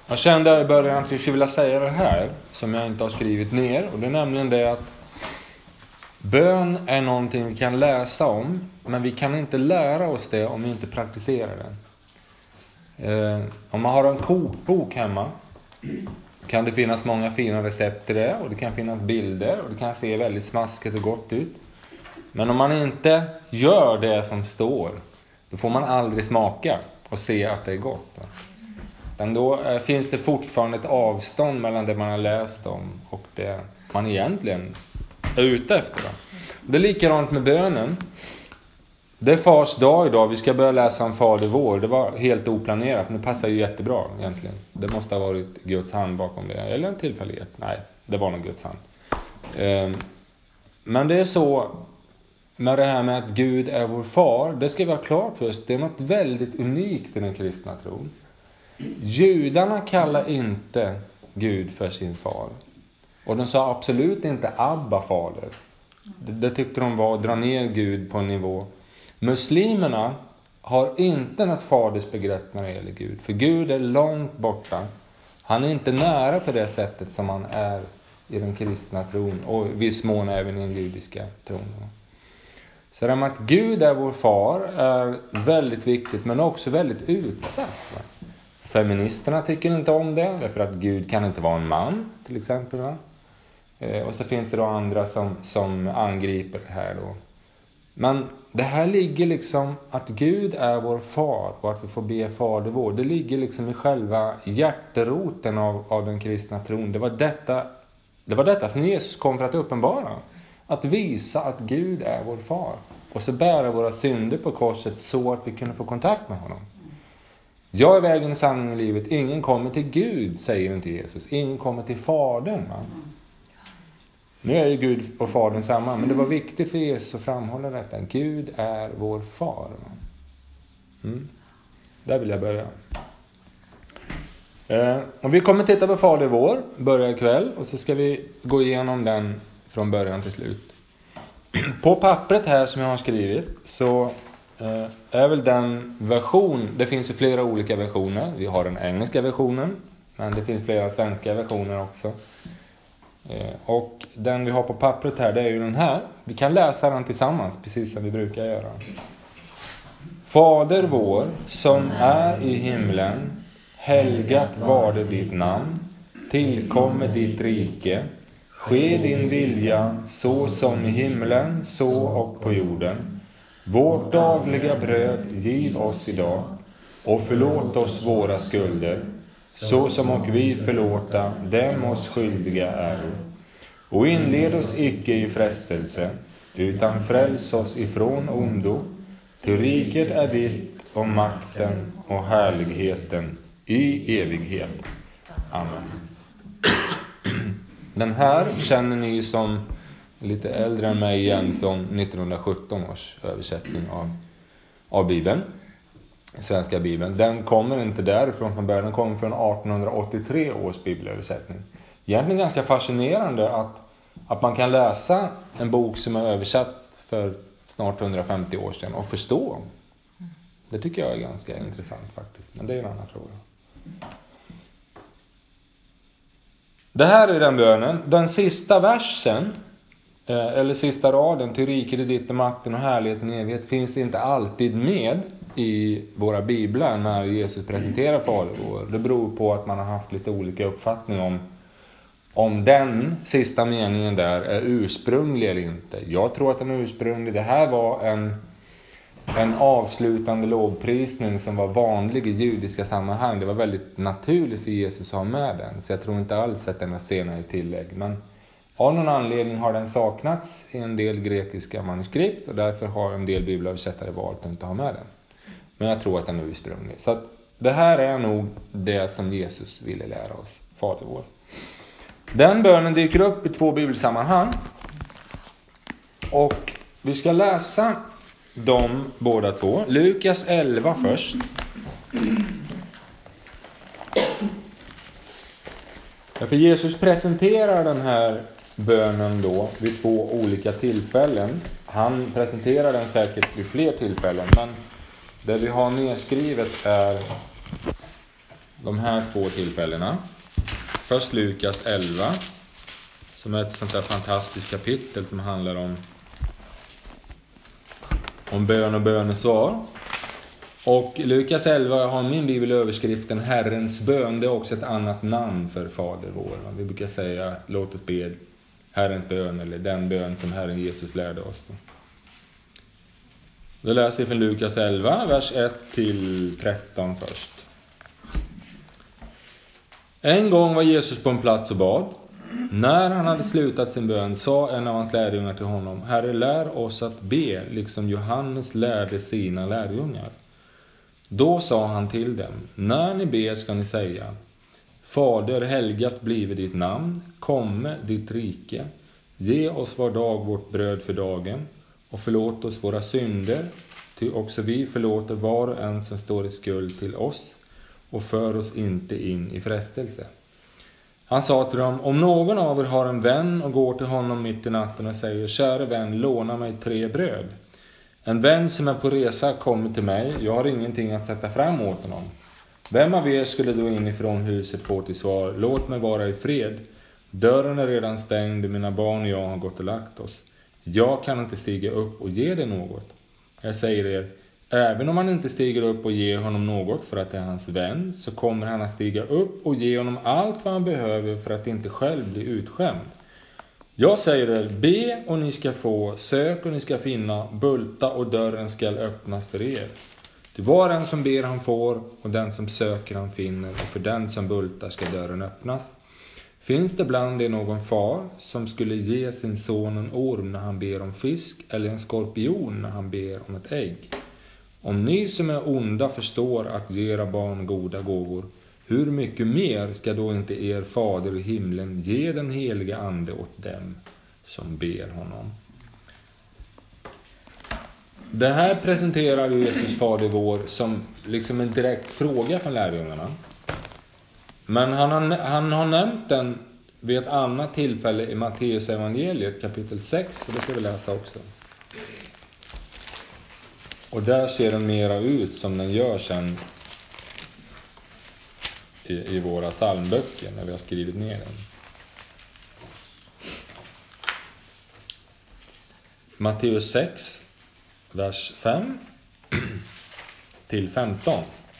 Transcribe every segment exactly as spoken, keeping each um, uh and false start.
Jag kände i början att jag skulle vilja säga det här som jag inte har skrivit ner. Och det är nämligen det att bön är någonting vi kan läsa om, men vi kan inte lära oss det om vi inte praktiserar det. Eh, om man har en kokbok hemma kan det finnas många fina recept i det, och det kan finnas bilder och det kan se väldigt smaskigt och gott ut. Men om man inte gör det som står, då får man aldrig smaka och se att det är gott. Men då eh, finns det fortfarande ett avstånd mellan det man har läst om och det man egentligen är ute efter. Det är likadant med bönen. Det är fars dag idag. Vi ska börja läsa om Fader vår. Det var helt oplanerat, men det passar ju jättebra egentligen. Det måste ha varit Guds hand bakom det. Eller en tillfällighet. Nej, det var nog Guds hand. Men det är så med det här med att Gud är vår far. Det ska vi ha klart för oss. Det är något väldigt unikt i den kristna tron. Judarna kallar inte Gud för sin far. Och de sa absolut inte Abba fader. Det, det tyckte de var att dra ner Gud på en nivå. Muslimerna har inte något fadersbegrepp när det gäller Gud. För Gud är långt borta. Han är inte nära på det sättet som han är i den kristna tron. Och viss mån även i den judiska tron. Så det med att Gud är vår far är väldigt viktigt, men också väldigt utsatt. Va? Feministerna tycker inte om det, därför att Gud kan inte vara en man, till exempel. Va? Och så finns det då andra som, som angriper det här då. Men det här ligger liksom, att Gud är vår far och att vi får be Fader vår. Det ligger liksom i själva hjärteroten av, av den kristna tron. Det var detta, det var detta som Jesus kom för att uppenbara. Att visa att Gud är vår far. Och så bära våra synder på korset så att vi kunde få kontakt med honom. Jag är vägen, sanningen i livet. Ingen kommer till Gud, säger inte Jesus. Ingen kommer till Fadern. Va? Nu är ju Gud och Fadern samma, men det var viktigt för Jesus att framhålla detta. Gud är vår far. Mm. Där vill jag börja. Eh, och vi kommer titta på Fader vår, börja ikväll, och så ska vi gå igenom den från början till slut. På pappret här som jag har skrivit så eh, är väl den version, det finns ju flera olika versioner. Vi har den engelska versionen, men det finns flera svenska versioner också. Och den vi har på pappret här, det är ju den här. Vi kan läsa den tillsammans, precis som vi brukar göra. Fader vår, som är i himlen, helgat varde ditt namn. Tillkommer ditt rike. Ske din vilja, så som i himlen, så och på jorden. Vårt dagliga bröd giv oss idag. Och förlåt oss våra skulder, så som och vi förlåta dem oss skyldiga är. Och inled oss icke i frestelse, utan fräls oss ifrån ondo. Till riket är ditt, och makten och härligheten i evighet. Amen. Den här känner ni som lite äldre än mig igen från nittonhundrasjutton års översättning av, av Bibeln. Svenska Bibeln. Den kommer inte därifrån från början. Den kommer från artonhundraåttiotre års bibelöversättning. Egentligen ganska fascinerande att, att man kan läsa en bok som är översatt för snart hundrafemtio år sedan och förstå. Det tycker jag är ganska intressant faktiskt. Men det är en annan fråga. Det här är den bönen. Den sista versen, eller sista raden, till riket är ditt, makten och härligheten i evighet, finns inte alltid med i våra biblar när Jesus presenterar Fader vår. Det beror på att man har haft lite olika uppfattning om om den sista meningen där är ursprunglig eller inte. Jag tror att den är ursprunglig. Det här var en en avslutande lovprisning som var vanlig i judiska sammanhang. Det var väldigt naturligt för Jesus att ha med den. Så jag tror inte alls att den är senare tillägg. Men av någon anledning har den saknats i en del grekiska manuskript. Och därför har en del bibelöversättare valt att inte ha med den. Men jag tror att den är ursprunglig. Så att det här är nog det som Jesus ville lära oss. Fader vår. Den bönen dyker upp i två bibelsammanhang. Och vi ska läsa de båda två. Lukas elva först. För Jesus presenterar den här bönen då vid två olika tillfällen. Han presenterar den säkert vid fler tillfällen, men det vi har nedskrivet är de här två tillfällena. Först Lukas elva, som är ett sånt där fantastiskt kapitel som handlar om om bön och bönesvar. Och Lukas elva har min bibelöverskriften Herrens bön. Det är också ett annat namn för Fader vår. Vi brukar säga låt oss be Herrens bön, eller den bön som Herren Jesus lärde oss. Då läser vi från Lukas elva, vers ett till tretton först. En gång var Jesus på en plats och bad. När han hade slutat sin bön sa en av hans lärjungar till honom: Herre, lär oss att be, liksom Johannes lärde sina lärjungar. Då sa han till dem: när ni ber ska ni säga: Fader, helgat blive ditt namn, komme ditt rike. Ge oss var dag vårt bröd för dagen, och förlåt oss våra synder, ty också vi förlåter var och en som står i skuld till oss, och för oss inte in i frestelse. Han sa till dem: om någon av er har en vän och går till honom mitt i natten och säger: käre vän, låna mig tre bröd. En vän som är på resa kommer till mig, jag har ingenting att sätta fram åt honom. Vem av er skulle då inifrån huset få till svar: låt mig vara i fred, dörren är redan stängd, mina barn och jag har gått och lagt oss. Jag kan inte stiga upp och ge dig något. Jag säger er, även om han inte stiger upp och ger honom något för att det är hans vän, så kommer han att stiga upp och ge honom allt vad han behöver för att inte själv bli utskämd. Jag säger er, be och ni ska få, sök och ni ska finna, bulta och dörren ska öppnas för er. Det var den som ber han får, och den som söker han finner, och för den som bultar ska dörren öppnas. Finns det bland er någon far som skulle ge sin son en orm när han ber om fisk, eller en skorpion när han ber om ett ägg? Om ni som är onda förstår att ge era barn goda gåvor, hur mycket mer ska då inte er fader i himlen ge den heliga ande åt dem som ber honom? Det här presenterar Jesus fader vår som liksom en direkt fråga från lärjungarna. Men han har, han har nämnt den vid ett annat tillfälle i Matteus evangeliet kapitel sex, och det ska vi läsa också. Och där ser den mera ut som den gör sen i, i våra psalmböcker när vi har skrivit ner den. Matteus sex, vers fem till femton.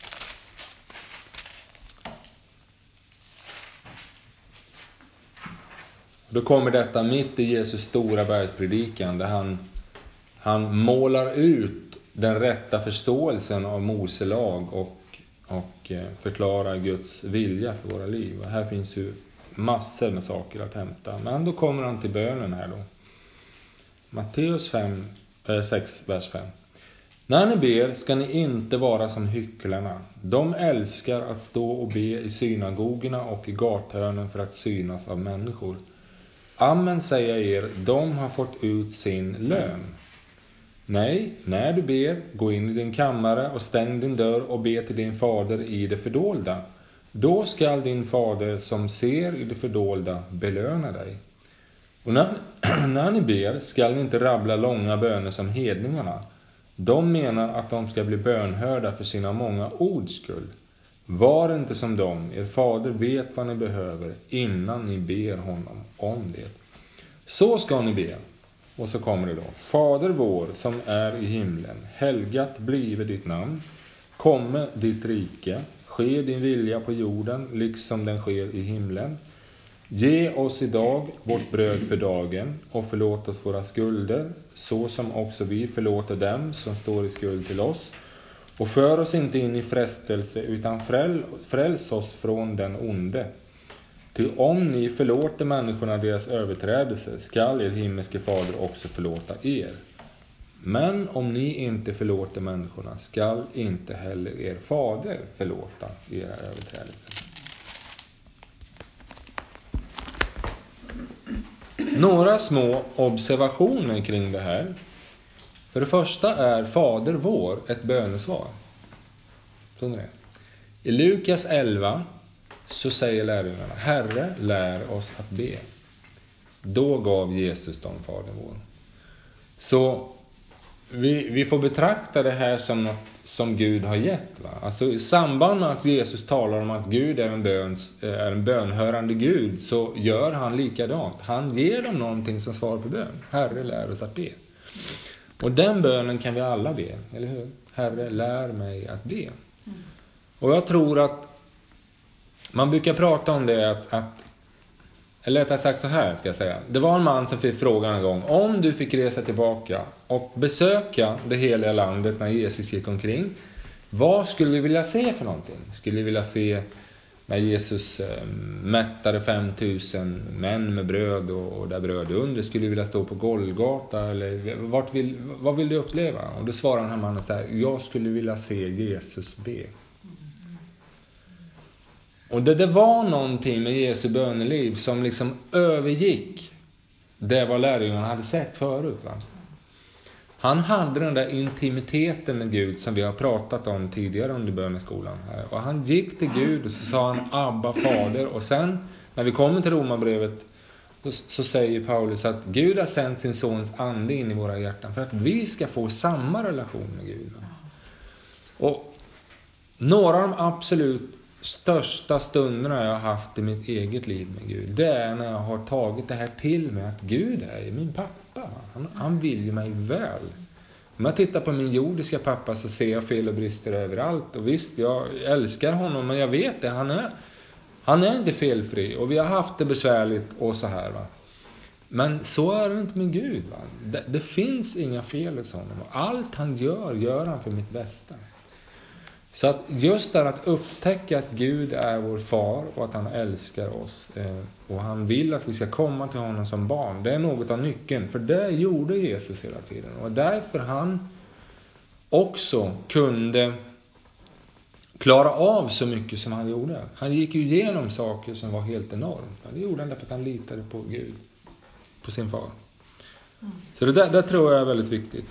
Då kommer detta mitt i Jesus stora bergspredikan, där han, han målar ut den rätta förståelsen av Mose lag och, och förklarar Guds vilja för våra liv. Och här finns ju massor med saker att hämta. Men då kommer han till bönen här då. Matteus fem, sex, vers fem. När ni ber ska ni inte vara som hycklarna. De älskar att stå och be i synagogorna och i gathörnen för att synas av människor. Amen säger er, de har fått ut sin lön. Nej, när du ber, gå in i din kammare och stäng din dörr och be till din fader i det fördolda. Då skall din fader som ser i det fördolda belöna dig. Och när, när ni ber skall ni inte rabbla långa böner som hedningarna. De menar att de ska bli bönhörda för sina många ords skull. Var inte som dem, er fader vet vad ni behöver innan ni ber honom om det. Så ska ni be. Och så kommer det då. Fader vår som är i himlen, helgat blive ditt namn, komme ditt rike, ske din vilja på jorden liksom den sker i himlen. Ge oss idag vårt bröd för dagen, och förlåt oss våra skulder, så som också vi förlåter dem som står i skuld till oss. Och för oss inte in i frestelse, utan fräl, fräls oss från den onde. Ty om ni förlåter människorna deras överträdelser, skall er himmelske fader också förlåta er. Men om ni inte förlåter människorna, skall inte heller er fader förlåta era överträdelser. Några små observationer kring det här. För det första är Fader vår ett bönesvar. Så det är. I Lukas elva så säger lärjungarna: Herre, lär oss att be. Då gav Jesus dem Fader vår. Så vi, vi får betrakta det här som något som Gud har gett. Va? Alltså i samband med att Jesus talar om att Gud är en, böns, är en bönhörande Gud, så gör han likadant. Han ger dem någonting som svar på bön. Herre, lär oss att be. Och den bönen kan vi alla be, eller hur? Herre, lär mig att be. Och jag tror att man brukar prata om det att, att eller rättare sagt så här ska jag säga. Det var en man som fick frågan en gång: om du fick resa tillbaka och besöka det heliga landet när Jesus gick omkring, vad skulle vi vilja se för någonting? Skulle vi vilja se när Jesus äh, mättade fem tusen män med bröd och, och där bröd under? Skulle vi vilja stå på Golgata? Eller vart vill, vad vill du uppleva? Och då svarar den här mannen så här: jag skulle vilja se Jesus be. Och det, det var någonting med Jesu böneliv som liksom övergick det vad lärjungarna hade sett förut. Va? Han hade den där intimiteten med Gud som vi har pratat om tidigare under böneskolan här. Och han gick till Gud och så sa han Abba fader. Och sen när vi kommer till Romarbrevet så, så säger Paulus att Gud har sänt sin sons ande in i våra hjärtan för att vi ska få samma relation med Gud. Va? Och några av de absolut största stunderna jag har haft i mitt eget liv med Gud, det är när jag har tagit det här till mig att Gud är min pappa. Han, han vill ju mig väl. Om jag tittar på min jordiska pappa så ser jag fel och brister överallt. Och visst, jag älskar honom, men jag vet det. Han är, han är inte felfri. Och vi har haft det besvärligt och så här. Va? Men så är det inte med Gud. Va? Det, det finns inga fel hos honom. Och allt han gör, gör han för mitt bästa. Så att just där att upptäcka att Gud är vår far och att han älskar oss eh, och han vill att vi ska komma till honom som barn, det är något av nyckeln. För det gjorde Jesus hela tiden. Och därför han också kunde klara av så mycket som han gjorde. Han gick ju igenom saker som var helt enormt. Det gjorde han därför att han litade på Gud, på sin far. Så det där, det tror jag är väldigt viktigt.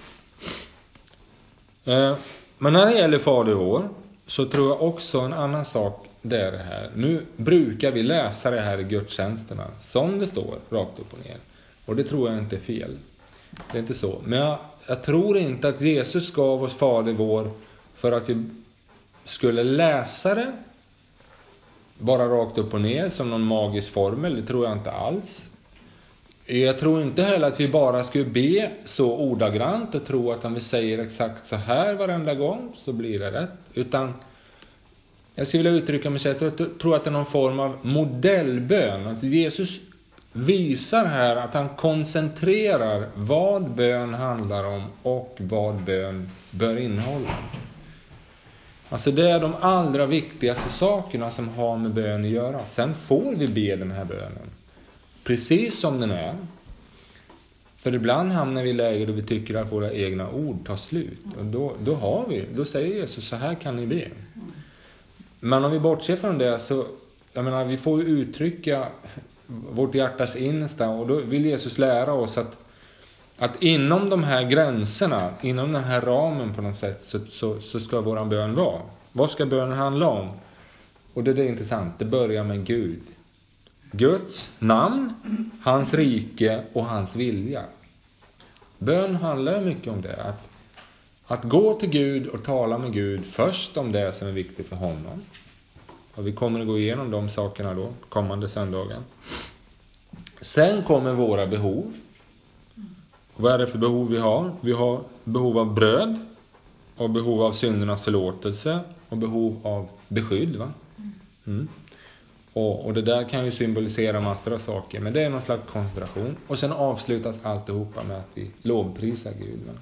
Eh, Men när det gäller Fader vår så tror jag också en annan sak det är det här. Nu brukar vi läsa det här i gudstjänsterna som det står rakt upp och ner. Och det tror jag inte är fel. Det är inte så. Men jag, jag tror inte att Jesus gav oss Fader vår för att vi skulle läsa det bara rakt upp och ner som någon magisk formel. Det tror jag inte alls. Jag tror inte heller att vi bara skulle be så ordagrant och tro att om vi säger exakt så här varenda gång så blir det rätt. Utan jag skulle vilja uttrycka mig så att jag tror att det är någon form av modellbön. Alltså Jesus visar här att han koncentrerar vad bön handlar om och vad bön bör innehålla. Alltså det är de allra viktigaste sakerna som har med bön att göra. Sen får vi be den här bönen precis som den är. För ibland hamnar vi i läge då vi tycker att våra egna ord tar slut. Och då, då har vi, då säger Jesus så här kan ni be. Men om vi bortser från det så, jag menar, vi får ju uttrycka vårt hjärtas innersta. Och då vill Jesus lära oss att, att inom de här gränserna, inom den här ramen på något sätt så, så, så ska våran bön vara. Vad ska bönen handla om? Och det, det är intressant, det börjar med Gud. Guds namn, hans rike och hans vilja. Bön handlar mycket om det. Att, att gå till Gud och tala med Gud först om det som är viktigt för honom. Och vi kommer att gå igenom de sakerna då, kommande söndagen. Sen kommer våra behov. Vad är det för behov vi har? Vi har behov av bröd. Och behov av syndernas förlåtelse. Och behov av beskydd, va? Mm. Och, och det där kan ju symbolisera massor av saker. Men det är någon slags koncentration. Och sen avslutas alltihopa med att vi lovprisar Gud. Va?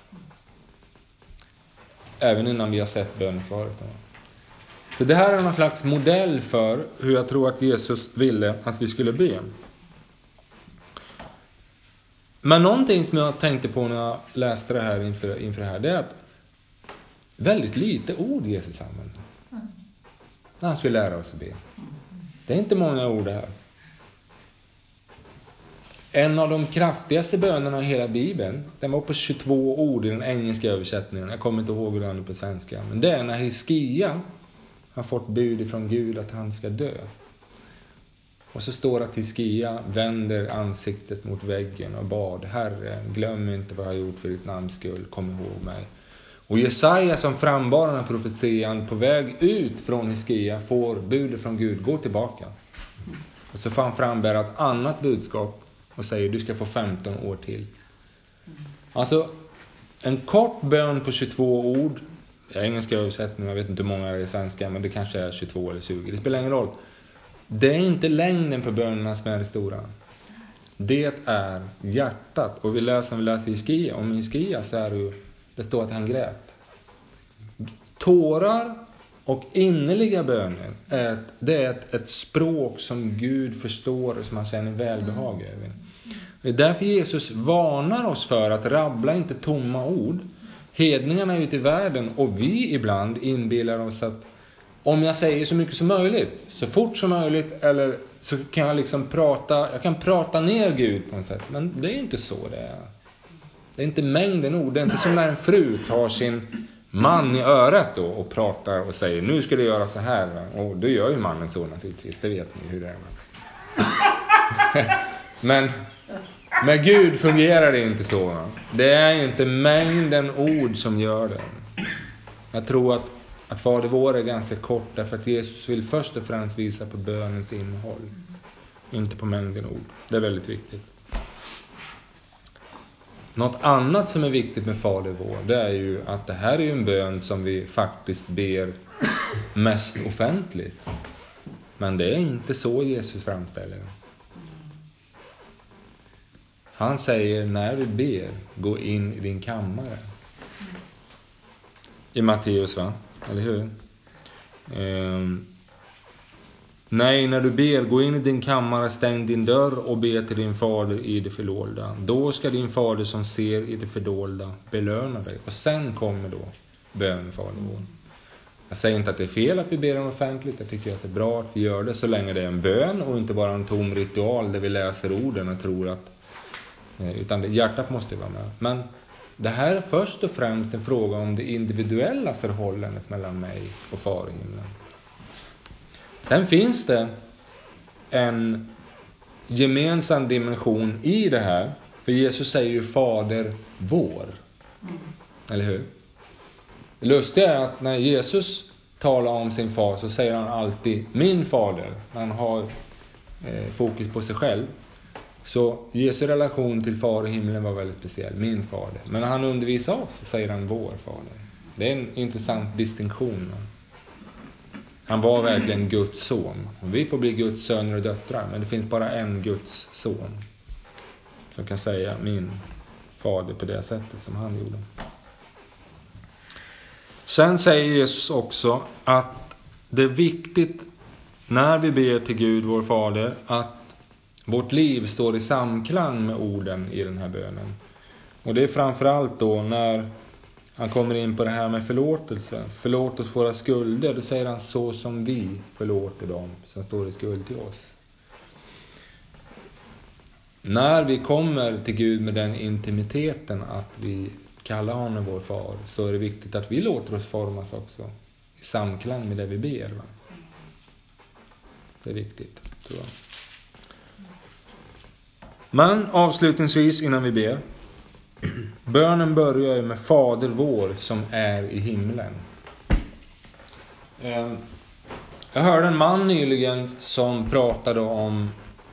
Även innan vi har sett bönesvaret. Va? Så det här är någon slags modell för hur jag tror att Jesus ville att vi skulle be. Men någonting som jag tänkte på när jag läste det här inför, inför det här. Det är att väldigt lite ord Jesus använder. När han skulle lära oss att be. Det är inte många ord här. En av de kraftigaste bönerna i hela Bibeln, den var på tjugotvå ord i den engelska översättningen. Jag kommer inte ihåg hur den är på svenska. Men det är när Hiskia har fått bud från Gud att han ska dö. Och så står det att Hiskia vänder ansiktet mot väggen och bad: Herre, glöm inte vad jag har gjort för ditt namns skull, kom ihåg mig. Och Jesaja som frambar den här profetian på väg ut från Hiskia får budet från Gud, gå tillbaka. Och så får han frambära ett annat budskap och säger du ska få femton år till. Alltså en kort bön på tjugotvå ord. Engelska översättning, jag vet inte hur många det är i svenska, men det kanske är tjugotvå eller tjugo. Det spelar ingen roll. Det är inte längden på bönerna som är det stora. Det är hjärtat. Och vi läser, vi läser i Hiskia. Om Hiskia så är det ju, det står att han grät. Tårar och innerliga böner är ett, det är ett, ett språk som Gud förstår och som han känner välbehag över. Det är därför Jesus varnar oss för att rabbla inte tomma ord. Hedningarna är ute i världen och vi ibland inbillar oss att om jag säger så mycket som möjligt, så fort som möjligt, eller så kan jag liksom prata, jag kan prata ner Gud på något sätt. Men det är inte så det är. Det är inte mängden ord. Det är inte som när en fru tar sin man i örat då och pratar och säger nu ska du göra så här. Va? Och då gör ju mannen så naturligtvis. Det vet ni hur det är. Men med Gud fungerar det inte så. Va? Det är inte mängden ord som gör det. Jag tror att, att Fader vår är ganska kort. Därför att Jesus vill först och främst visa på bönens innehåll. Inte på mängden ord. Det är väldigt viktigt. Något annat som är viktigt med Fader vår, det är ju att det här är ju en bön som vi faktiskt ber mest offentligt. Men det är inte så Jesus framställer. Han säger när du ber, gå in i din kammare. I Matteus, va? Eller hur? Ehm. Nej, när du ber, gå in i din kammare, stäng din dörr och be till din fader i det fördolda. Då ska din fader som ser i det fördolda belöna dig. Och sen kommer då bön, Fader vår. Jag säger inte att det är fel att vi ber om offentligt. Jag tycker att det är bra att vi gör det så länge det är en bön och inte bara en tom ritual där vi läser orden och tror att... Utan det, hjärtat måste vara med. Men det här är först och främst en fråga om det individuella förhållandet mellan mig och Far i himlen. Sen finns det en gemensam dimension i det här. För Jesus säger ju Fader vår. Mm. Eller hur? Det lustiga är att när Jesus talar om sin far så säger han alltid min fader. Han har eh, fokus på sig själv. Så Jesu relation till Far i himlen var väldigt speciell. Min fader. Men när han undervisar oss så säger han vår fader. Det är en intressant distinktion. Han var verkligen Guds son. Och vi får bli Guds söner och döttrar. Men det finns bara en Guds son som kan säga min fader på det sättet som han gjorde. Sen säger Jesus också att det är viktigt när vi ber till Gud vår fader att vårt liv står i samklang med orden i den här bönen. Och det är framförallt då när han kommer in på det här med förlåtelse. Förlåt oss våra skulder. Då säger han så som vi förlåter dem som står i skuld till oss. När vi kommer till Gud med den intimiteten att vi kallar honom vår far, så är det viktigt att vi låter oss formas också i samklang med det vi ber. Va? Det är viktigt, tror jag. Men avslutningsvis innan vi ber. Bönen börjar med Fader vår som är i himlen. Jag hörde en man nyligen som pratade om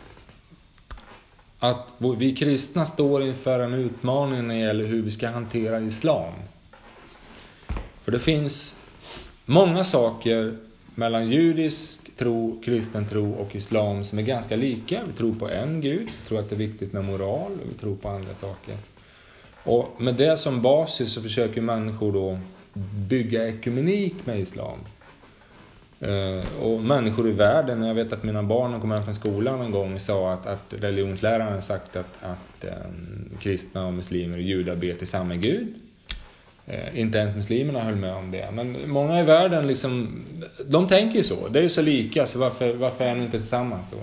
att vi kristna står inför en utmaning när det gäller hur vi ska hantera islam. För det finns många saker mellan judisk tro, kristen tro och islam som är ganska lika. Vi tror på en Gud, vi tror att det är viktigt med moral och vi tror på andra saker. Och med det som basis så försöker människor då bygga ekumenik med islam. Uh, och människor i världen, jag vet att mina barn kom hem från skolan en gång och sa att, att religionsläraren sagt att, att um, kristna och muslimer och judar ber till samma Gud. Uh, inte ens muslimerna höll med om det. Men många i världen liksom, de tänker ju så. Det är ju så lika, så varför, varför är de inte tillsammans då?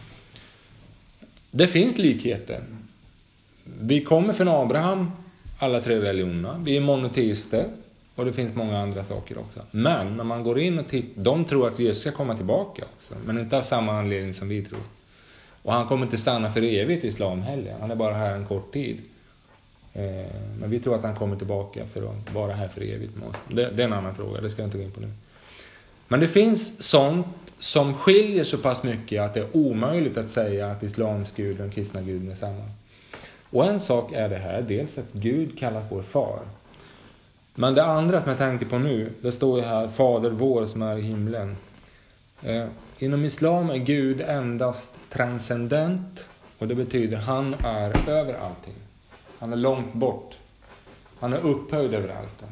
Det finns likheter. Vi kommer från Abraham, alla tre religionerna. Vi är monoteister. Och det finns många andra saker också. Men när man går in och tittar, de tror att Jesus ska komma tillbaka också. Men inte av samma anledning som vi tror. Och han kommer inte stanna för evigt i islam heller. Han är bara här en kort tid. Eh, men vi tror att han kommer tillbaka för att vara här för evigt med oss. Det, det är en annan fråga, det ska jag inte gå in på nu. Men det finns sånt som skiljer så pass mycket att det är omöjligt att säga att islams gud och den kristna guden är samma. Och en sak är det här, dels att Gud kallar vår far. Men det andra som jag tänkte på nu, det står ju här, Fader vår som är i himlen. Eh, inom islam är Gud endast transcendent, och det betyder han är över allting. Han är långt bort. Han är upphöjd över allt.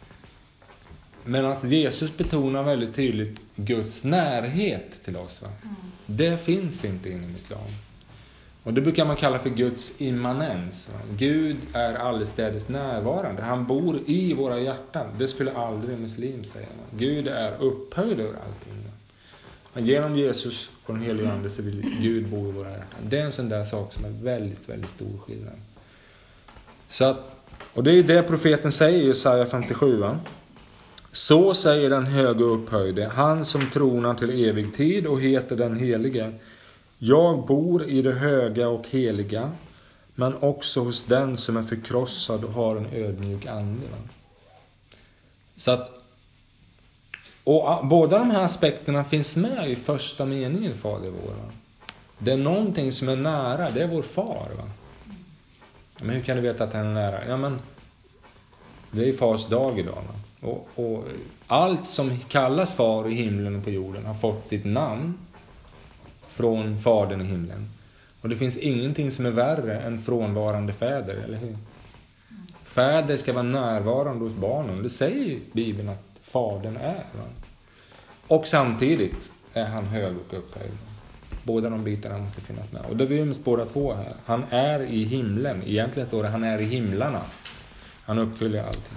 Medan Jesus betonar väldigt tydligt Guds närhet till oss. Va? Mm. Det finns inte inom islam. Och det brukar man kalla för Guds immanens. Va? Gud är allestädes närvarande. Han bor i våra hjärtan. Det skulle aldrig en muslim säga. Va? Gud är upphöjd över allting. Va? Men genom Jesus och den helige ande så vill Gud bo i våra hjärtan. Det är en sån där sak som är väldigt, väldigt stor skillnad. Så att, och det är det profeten säger i Jesaja femtiosju. Va? Så säger den höge upphöjde, han som tronar till evig tid och heter den helige. Jag bor i det höga och heliga, men också hos den som är förkrossad och har en ödmjuk ande. Va? Så att, och båda de här aspekterna finns med i första meningen, Fader vår. Va? Det är någonting som är nära, det är vår far. Va? Men hur kan du veta att han är nära? Ja, men det är fars dag idag. Va? Och, och allt som kallas far i himlen och på jorden har fått sitt namn från fadern i himlen. Och det finns ingenting som är värre än frånvarande fäder, eller hur? Fäder ska vara närvarande hos barnen. Det säger Bibeln att fadern är. Va? Och samtidigt är han hög och upphöjd. Båda de bitarna måste finnas med. Och det ryms båda två här. Han är i himlen. Egentligen står det han är i himlarna. Han uppfyller allting.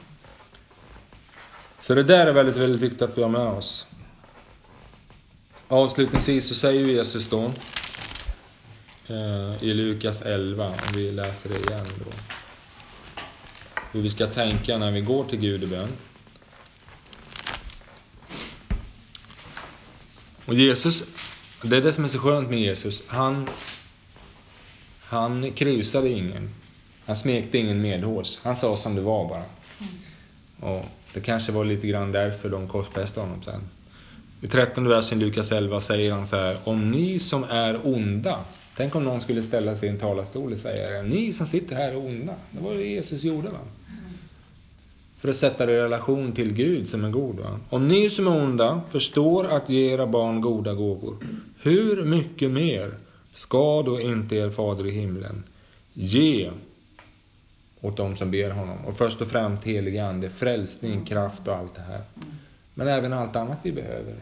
Så det där är väldigt, väldigt viktigt att vi har med oss. Avslutningsvis så säger Jesus då eh, i Lukas elva, om vi läser det igen då, hur vi ska tänka när vi går till Gud i bön. Och Jesus, det är det som är så skönt med Jesus. Han han krusade ingen. Han smekte ingen medhårs. Han sa som det var bara. Och det kanske var lite grann därför de korsfästade honom sen. I trettonde versen Lukas elva säger han så här: om ni som är onda. Tänk om någon skulle ställa sig i en talarstol och säga: ni som sitter här är onda. Det var det Jesus gjorde, va? För att sätta det i relation till Gud som är god, va? Om ni som är onda förstår att ge era barn goda gåvor, hur mycket mer ska då inte er fader i himlen ge åt dem som ber honom? Och först och främst helig ande, frälsning, kraft och allt det här. Men även allt annat vi behöver.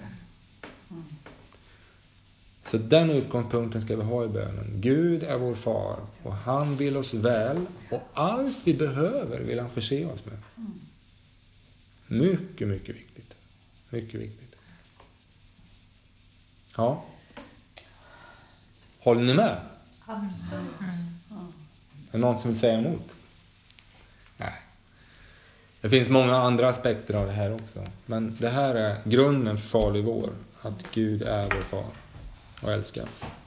Så den utgångspunkten ska vi ha i bönen. Gud är vår far och han vill oss väl, och allt vi behöver vill han förse oss med. Mycket, mycket viktigt. Mycket viktigt. Ja. Håller ni med? Absolut. Är det någon som vill säga emot? Nej. Det finns många andra aspekter av det här också. Men det här är grunden för Fader vår. Att Gud är vår far och älskar oss.